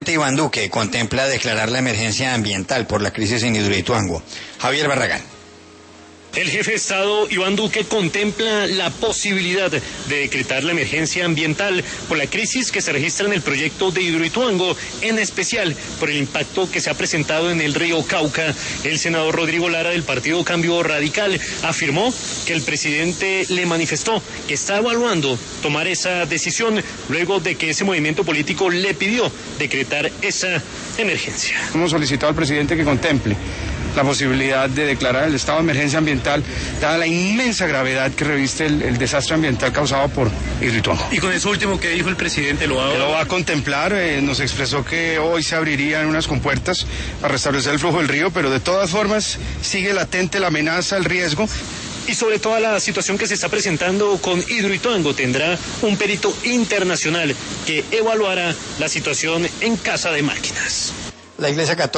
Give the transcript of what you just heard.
Iván Duque contempla declarar la emergencia ambiental por la crisis en Hidroituango. Javier Barragán. El jefe de Estado, Iván Duque, contempla la posibilidad de decretar la emergencia ambiental por la crisis que se registra en el proyecto de Hidroituango, en especial por el impacto que se ha presentado en el río Cauca. El senador Rodrigo Lara del Partido Cambio Radical afirmó que el presidente le manifestó que está evaluando tomar esa decisión luego de que ese movimiento político le pidió decretar esa emergencia. Hemos solicitado al presidente que contemple la posibilidad de declarar el estado de emergencia ambiental, dada la inmensa gravedad que reviste el desastre ambiental causado por Hidroituango. Y con eso último que dijo el presidente, ¿lo va a contemplar? Nos expresó que hoy se abrirían unas compuertas para restablecer el flujo del río, pero de todas formas sigue latente la amenaza, el riesgo. Y sobre toda la situación que se está presentando con Hidroituango, tendrá un perito internacional que evaluará la situación en Casa de Máquinas. La Iglesia Católica